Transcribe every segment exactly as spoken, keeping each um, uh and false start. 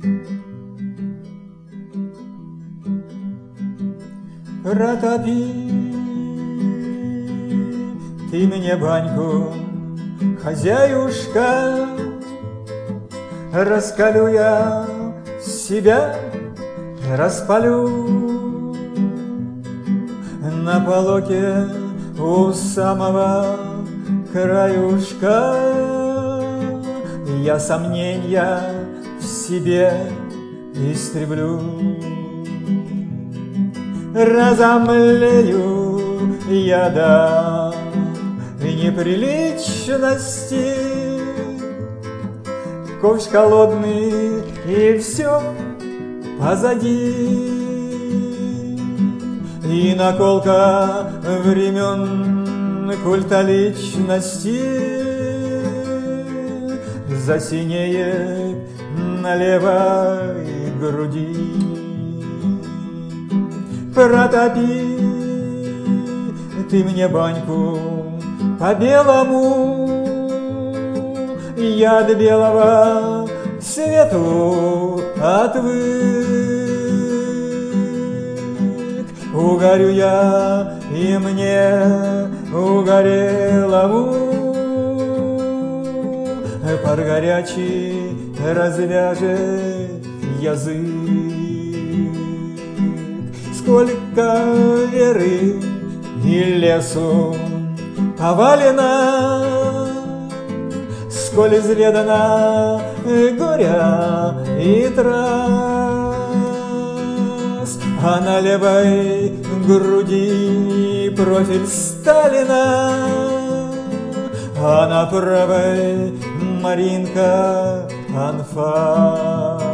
Протопи ты мне баньку, хозяюшка, раскалю я себя, распалю на полоке у самого краюшка. Я сомнения в себе истреблю, разомлею я до неприличности. Ковш холодный, и все позади. И наколка времен культа личности засинеет на левой груди. Протопи ты мне баньку по-белому, я от белого свету отвык. Угорю я, и мне угорелому пар горячий развяжет язык. Сколько веры и лесу повалено, сколь изведано горя и трас, а на левой груди профиль Сталина, а на правой Маринка анфас.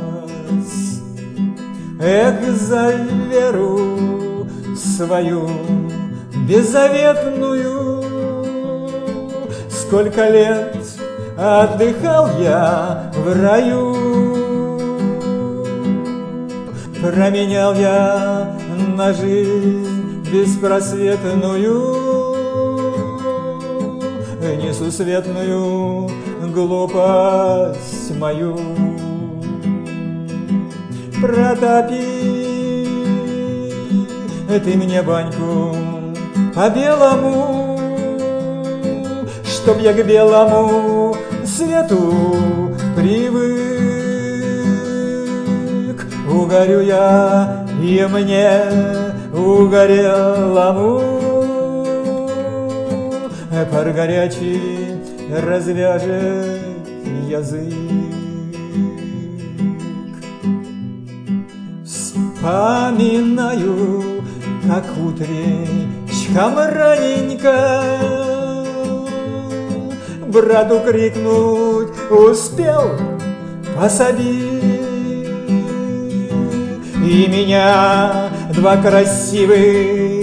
Эх, за веру свою беззаветную, сколько лет отдыхал я в раю. Променял я на жизнь беспросветную, несусветную глупость мою. Протопи ты мне баньку по-белому, чтоб я к белому свету привык. Угорю я, и мне угорелому пар горячий развяжет язык. Вспоминаю, как утречком раненько брату крикнуть успел посади. И меня два красивых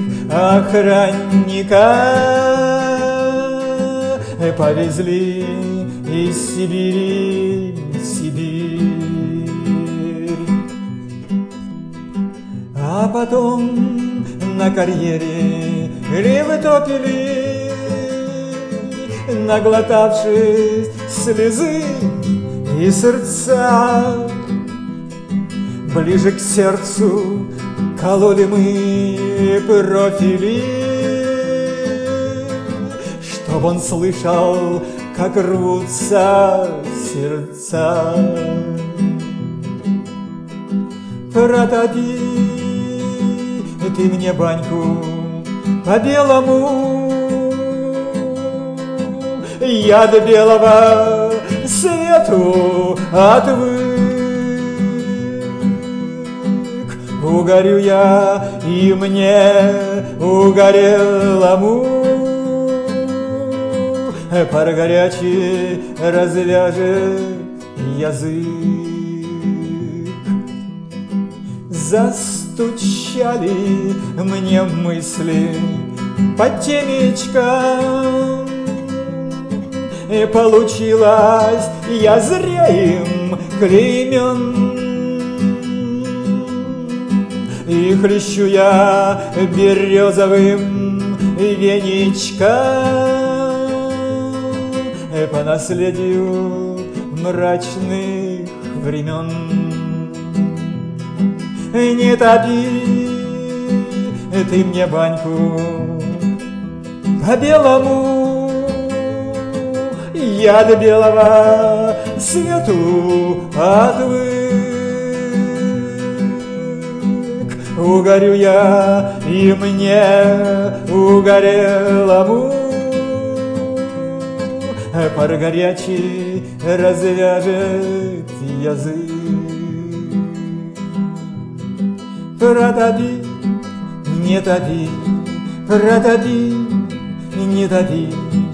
охранника повезли из Сибири в Сибирь. А потом на карьере ревы наглотавшись слезы и сердца. Ближе к сердцу кололи мы профили, чтоб он слышал, как рвутся сердца. Протопи ты мне баньку по-белому, я до белого свету отвык. Угорю я, и мне угорелому пар горячий развяжет язык. Застучали мне мысли по темечкам, и получилось, я зря им клеймен. И хлещу я березовым веничком по наследию мрачных времен. Не топи ты мне баньку по-белому, я до белого свету отвык. Угорю я, и мне угорелому пар горячий развяжет язык. Протопи, не топи, протопи, не топи.